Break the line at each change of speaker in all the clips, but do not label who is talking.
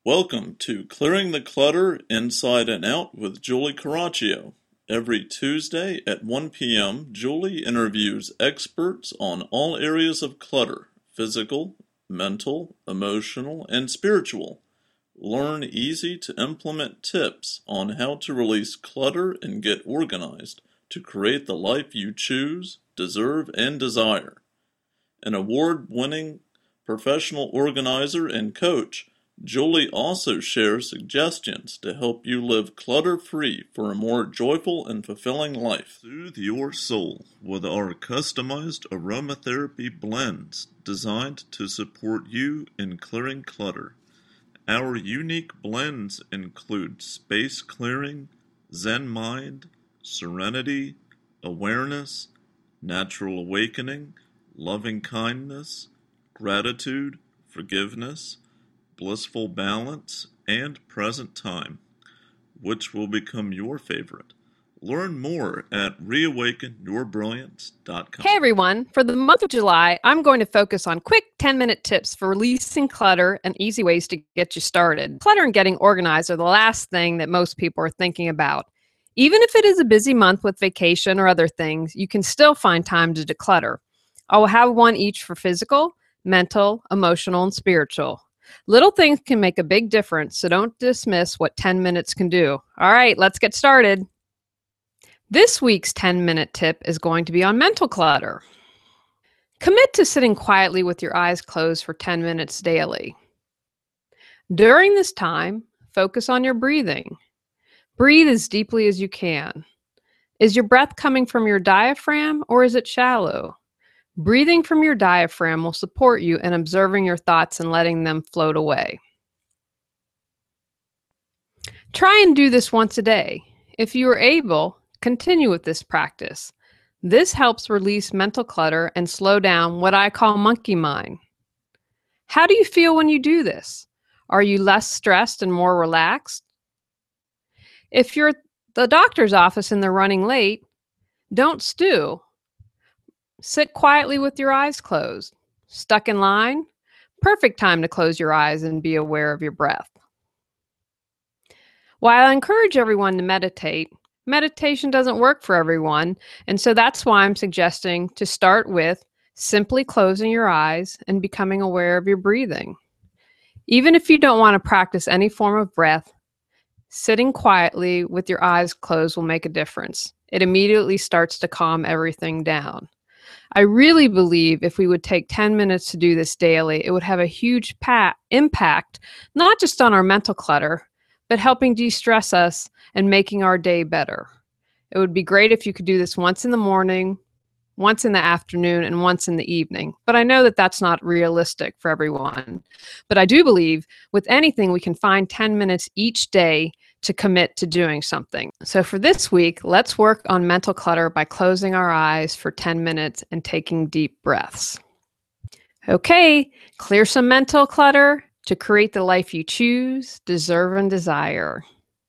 Welcome to Clearing the Clutter Inside and Out with Julie Caraccio. Every Tuesday at 1 p.m., Julie interviews experts on all areas of clutter: physical, mental, emotional, and spiritual. Learn easy-to-implement tips on how to release clutter and get organized to create the life you choose, deserve, and desire. An award-winning professional organizer and coach, Julie also shares suggestions to help you live clutter-free for a more joyful and fulfilling life. Soothe your soul with our customized aromatherapy blends designed to support you in clearing clutter. Our unique blends include space clearing, Zen mind, serenity, awareness, natural awakening, loving kindness, gratitude, forgiveness, blissful balance, and present time, which will become your favorite. Learn more at reawakenyourbrilliance.com.
Hey everyone, for the month of July, I'm going to focus on quick 10-minute tips for releasing clutter and easy ways to get you started. Clutter and getting organized are the last thing that most people are thinking about. Even if it is a busy month with vacation or other things, you can still find time to declutter. I will have one each for physical, mental, emotional, and spiritual. Little things can make a big difference, so don't dismiss what 10 minutes can do. All right, let's get started. This week's 10-minute tip is going to be on mental clutter. Commit to sitting quietly with your eyes closed for 10 minutes daily. During this time, focus on your breathing. Breathe as deeply as you can. Is your breath coming from your diaphragm or is it shallow? Breathing from your diaphragm will support you in observing your thoughts and letting them float away. Try and do this once a day. If you are able, continue with this practice. This helps release mental clutter and slow down what I call monkey mind. How do you feel when you do this? Are you less stressed and more relaxed? If you're at the doctor's office and they're running late, don't stew. Sit quietly with your eyes closed. Stuck in line? Perfect time to close your eyes and be aware of your breath. While I encourage everyone to meditate, meditation doesn't work for everyone, and so that's why I'm suggesting to start with simply closing your eyes and becoming aware of your breathing. Even if you don't want to practice any form of breath, sitting quietly with your eyes closed will make a difference. It immediately starts to calm everything down. I really believe if we would take 10 minutes to do this daily, it would have a huge impact, not just on our mental clutter, but helping de-stress us and making our day better. It would be great if you could do this once in the morning, once in the afternoon, and once in the evening. But I know that that's not realistic for everyone. But I do believe with anything, we can find 10 minutes each day to commit to doing something. So for this week, let's work on mental clutter by closing our eyes for 10 minutes and taking deep breaths. Okay, clear some mental clutter to create the life you choose, deserve, and desire.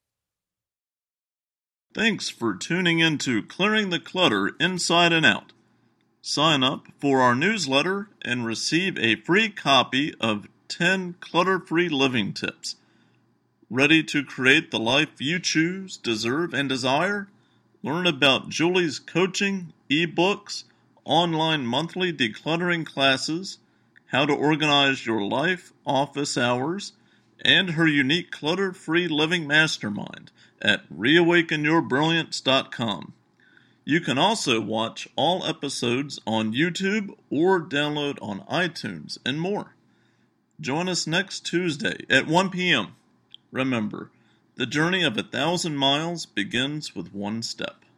Thanks for tuning in to Clearing the Clutter Inside and Out. Sign up for our newsletter and receive a free copy of 10 clutter-free living tips. Ready to create the life you choose, deserve, and desire? Learn about Julie's coaching, ebooks, online monthly decluttering classes, how to organize your life, office hours, and her unique clutter-free living mastermind at reawakenyourbrilliance.com. You can also watch all episodes on YouTube or download on iTunes and more. Join us next Tuesday at 1 p.m. Remember, the journey of 1,000 miles begins with one step.